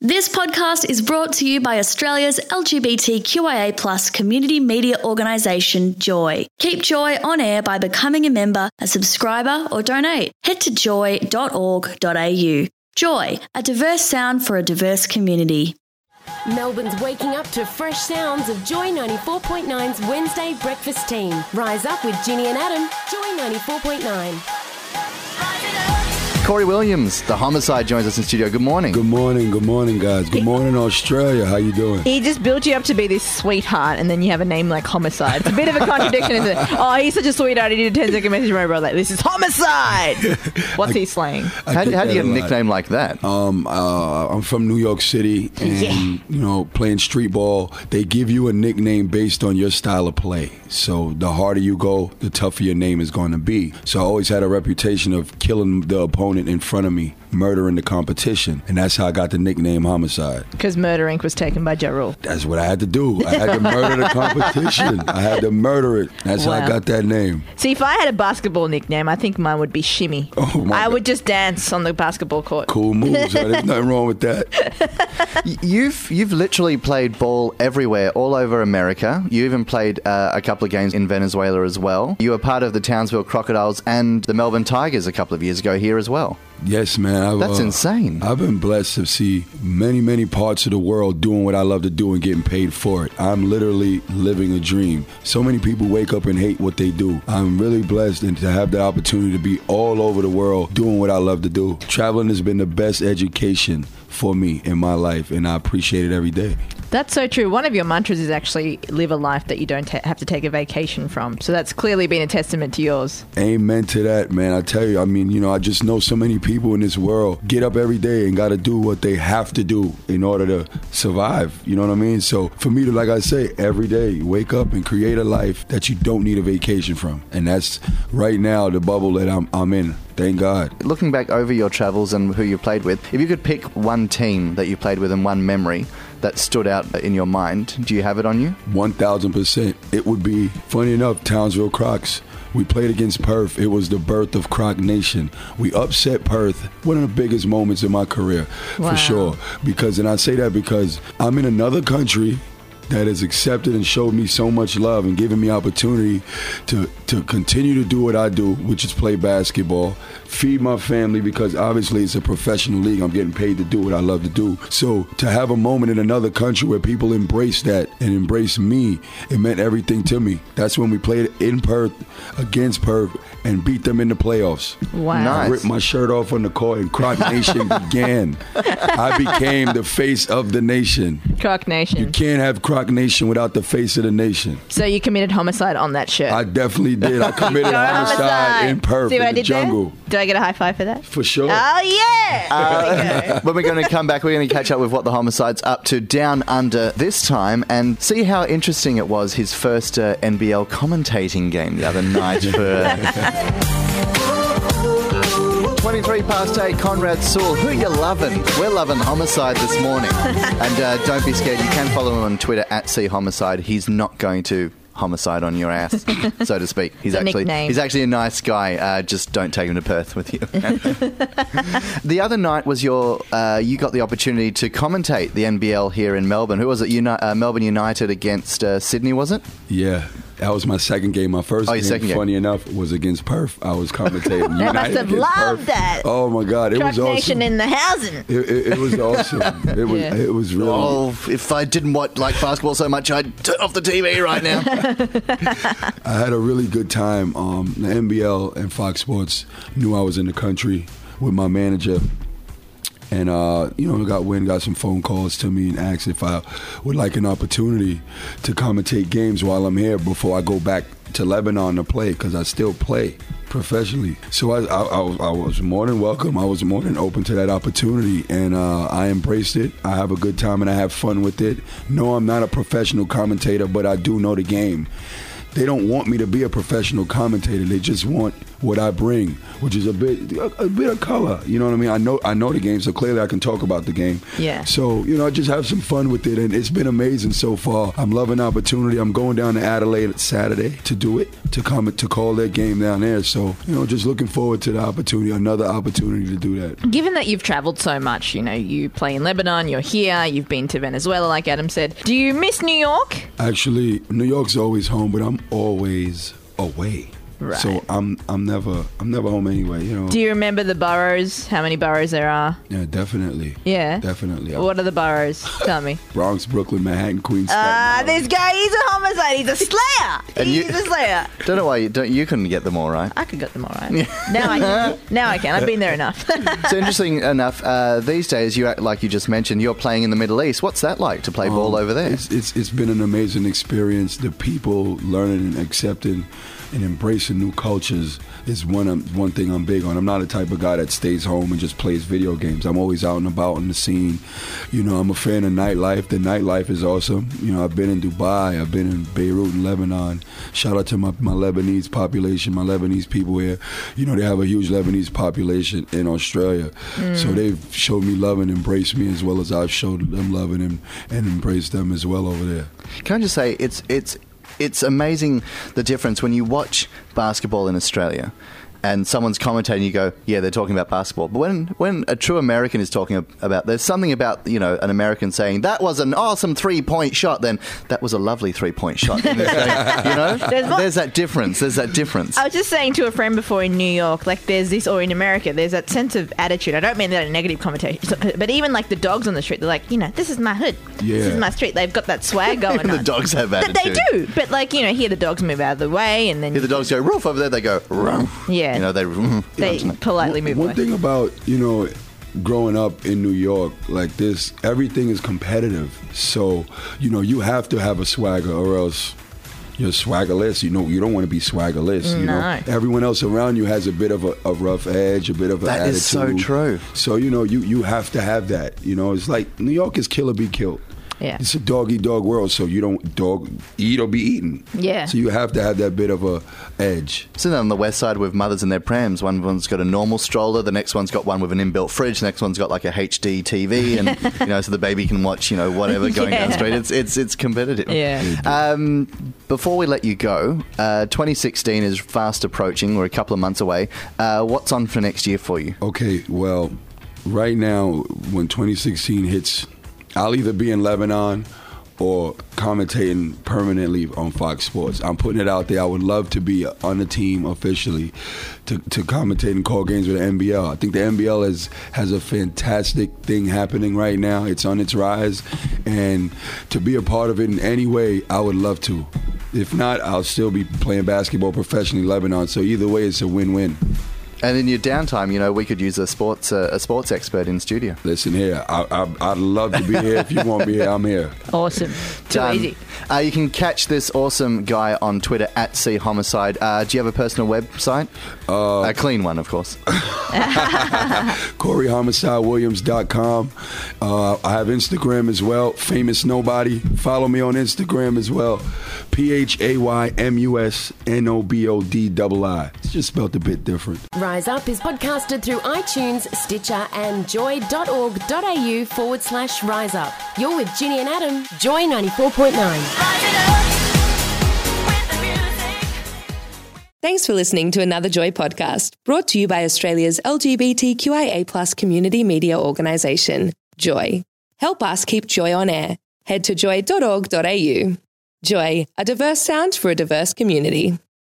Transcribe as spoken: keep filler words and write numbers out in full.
This podcast is brought to you by Australia's L G B T Q I A plus community media organisation, Joy. Keep Joy on air by becoming a member, a subscriber or donate. Head to joy dot org dot a u. Joy, a diverse sound for a diverse community. Melbourne's waking up to fresh sounds of Joy ninety-four point nine's Wednesday breakfast team. Rise up with Ginny and Adam, Joy ninety-four point nine. Corey Williams, the Homicide, joins us in studio. Good morning. Good morning, good morning, guys. Good morning, Australia. How you doing? He just built you up to be this sweetheart, and then you have a name like Homicide. It's a bit of a contradiction, isn't it? Oh, he's such a sweetheart. He did a ten second message to my brother like, this is Homicide! What's I, he slaying? How, how do you get a nickname like that? Um, uh, I'm from New York City, and, yeah. you know, playing street ball, they give you a nickname based on your style of play. So the harder you go, the tougher your name is going to be. So I always had a reputation of killing the opponent in front of me, murdering the competition. And that's how I got the nickname Homicide. Because Murder Incorporated was taken by Ja Rule. That's what I had to do. I had to murder the competition. I had to murder it. That's wow. how I got that name. See, if I had a basketball nickname, I think mine would be Shimmy. Oh my I God. would just dance on the basketball court. Cool moves. Right? There's nothing wrong with that. You've you've literally played ball everywhere, all over America. You even played uh, a couple of games in Venezuela as well. You were part of the Townsville Crocodiles and the Melbourne Tigers a couple of years ago here as well. Yes, man. I've, That's uh, insane. I've been blessed to see many, many parts of the world doing what I love to do and getting paid for it. I'm literally living a dream. So many people wake up and hate what they do. I'm really blessed and to have the opportunity to be all over the world doing what I love to do. Traveling has been the best education for me in my life, and I appreciate it every day. That's so true. One of your mantras is actually live a life that you don't ta- have to take a vacation from. So that's clearly been a testament to yours. Amen to that, man. I tell you, I mean, you know, I just know so many people in this world get up every day and got to do what they have to do in order to survive. You know what I mean? So for me to, like I say, every day, wake up and create a life that you don't need a vacation from. And that's right now the bubble that I'm, I'm in. Thank God. Looking back over your travels and who you played with, if you could pick one team that you played with and one memory that stood out in your mind, do you have it on you? one thousand percent. It would be, funny enough, Townsville Crocs. We played against Perth. It was the birth of Croc Nation. We upset Perth. One of the biggest moments in my career, wow. for sure. Because, and I say that because I'm in another country that has accepted and showed me so much love and given me opportunity to to continue to do what I do, which is play basketball, feed my family, because obviously it's a professional league. I'm getting paid to do what I love to do. So to have a moment in another country where people embrace that and embrace me, it meant everything to me. That's when we played in Perth against Perth and beat them in the playoffs. Wow. Nice. I ripped my shirt off on the court and Croc Nation began. I became the face of the nation. Croc Nation. You can't have Croc Nation without the face of the nation. So you committed homicide on that shirt. I definitely did. I committed homicide, homicide in Perth, See what in I the did jungle. There? Did I get a high five for that? For sure. Oh, yeah. Uh, when we're going to come back, we're going to catch up with what the Homicide's up to down under this time and see how interesting it was, his first uh, N B L commentating game the other night for... twenty-three past eight, Conrad Sewell. Who you loving? We're loving Homicide this morning. And uh, don't be scared. You can follow him on Twitter at C Homicide. He's not going to homicide on your ass, so to speak. He's it's a actually nickname. he's actually a nice guy. Uh, just don't take him to Perth with you. The other night was your uh, you got the opportunity to commentate the N B L here in Melbourne. Who was it? Uni- uh, Melbourne United against uh, Sydney, was it? Yeah. That was my second game. My first oh, your game, second game, funny enough, was against Perth. I was commentating. They must have loved Perth. that. Oh, my God. It Croc was awesome. Nation in the housing. It, it, it was awesome. It was, Yeah. it was really... Oh, if I didn't watch, like basketball so much, I'd turn off the T V right now. I had a really good time. Um, the N B L and Fox Sports knew I was in the country with my manager. And, uh, you know, got went, got some phone calls to me and asked if I would like an opportunity to commentate games while I'm here before I go back to Lebanon to play, because I still play professionally. So I, I, I, I was more than welcome. I was more than open to that opportunity, and uh, I embraced it. I have a good time, and I have fun with it. No, I'm not a professional commentator, but I do know the game. They don't want me to be a professional commentator. They just want what I bring, which is a bit a, a bit of color. You know what I mean? I know I know the game, so clearly I can talk about the game. Yeah. So, you know, I just have some fun with it, and it's been amazing so far. I'm loving the opportunity. I'm going down to Adelaide Saturday to do it, to come to call that game down there. So, you know, just looking forward to the opportunity, another opportunity to do that. Given that you've travelled so much, you know, you play in Lebanon, you're here, you've been to Venezuela, like Adam said. Do you miss New York? Actually, New York's always home, but I'm always away. Right. So I'm I'm never I'm never home anyway. You know. Do you remember the boroughs? How many boroughs there are? Yeah, definitely. Yeah. Definitely. What are the boroughs? Tell me. Bronx, Brooklyn, Manhattan, Queens. Ah, uh, Staten this guy, he's a homicide. He's a slayer. And he's you- a slayer. Don't know why you don't. You couldn't get them all right. I could get them all right. Now I can. Now I can. I've been there enough. So interesting enough, uh, these days, you act like you just mentioned, you're playing in the Middle East. What's that like to play ball over there? It's, it's it's been an amazing experience. The people learning and accepting and embracing new cultures is one um, one thing I'm big on. I'm not the type of guy that stays home and just plays video games. I'm always out and about in the scene. You know, I'm a fan of nightlife. The nightlife is awesome. You know, I've been in Dubai. I've been in Beirut and Lebanon. Shout out to my, my Lebanese population, my Lebanese people here. You know, they have a huge Lebanese population in Australia. Mm. So they've showed me love and embraced me as well as I've showed them love and, and embraced them as well over there. Can I just say, it's it's it's amazing the difference when you watch basketball in Australia and someone's commentating, you go, yeah, they're talking about basketball. But when when a true American is talking about, there's something about, you know, an American saying, that was an awesome three-point shot, then that was a lovely three-point shot. In this game. You know? There's, there's that difference. There's that difference. I was just saying to a friend before in New York, like there's this, or in America, there's that sense of attitude. I don't mean that in a negative connotation, but even like the dogs on the street, they're like, you know, this is my hood. Yeah. This is my street. They've got that swag going the on. dogs have Th- attitude. They do. But like, you know, here the dogs move out of the way and then... Here the dogs go, roof over there, they go, roof. Yeah. You know, they... Roof. They politely move One away. thing about, you know, growing up in New York like this, everything is competitive. So, you know, you have to have a swagger or else you're swaggerless. You know, you don't want to be swaggerless. You No. know, everyone else around you has a bit of a, a rough edge, a bit of an That attitude. is so true. So, you know, you, you have to have that. You know, it's like New York is kill or be killed. Yeah. It's a dog-eat-dog world, so you don't dog eat or be eaten. Yeah. So you have to have that bit of a edge. Sitting on the west side with mothers in their prams. One one's got a normal stroller, the next one's got one with an inbuilt fridge, the next one's got like a H D T V, and you know, so the baby can watch, you know, whatever going Yeah. down the street. It's it's it's competitive. Yeah. Um, before we let you go, uh, twenty sixteen is fast approaching. We're a couple of months away. Uh, what's on for next year for you? Okay, well, right now, when twenty sixteen hits, I'll either be in Lebanon or commentating permanently on Fox Sports. I'm putting it out there. I would love to be on the team officially to, to commentate and call games with the N B L. I think the N B L has, has a fantastic thing happening right now. It's on its rise. And to be a part of it in any way, I would love to. If not, I'll still be playing basketball professionally in Lebanon. So either way, it's a win-win. And in your downtime, you know, we could use a sports uh, a sports expert in studio. Listen here, I, I, I'd love to be here. If you want to be here, I'm here. Awesome. Too Done. easy. Uh, you can catch this awesome guy on Twitter at C Homicide. Uh, do you have a personal website? Uh, a clean one, of course. Corey Homicide Williams dot com. Uh, I have Instagram as well. Famous Nobody. Follow me on Instagram as well. P H A Y M U S N O B O D I I. It's just spelled a bit different. Rise Up is podcasted through iTunes, Stitcher and joy.org.au forward slash rise up. You're with Ginny and Adam, Joy ninety-four point nine. Thanks for listening to another Joy podcast, brought to you by Australia's L G B T Q I A plus community media organisation, Joy. Help us keep Joy on air. Head to joy dot org dot a u. Joy, a diverse sound for a diverse community.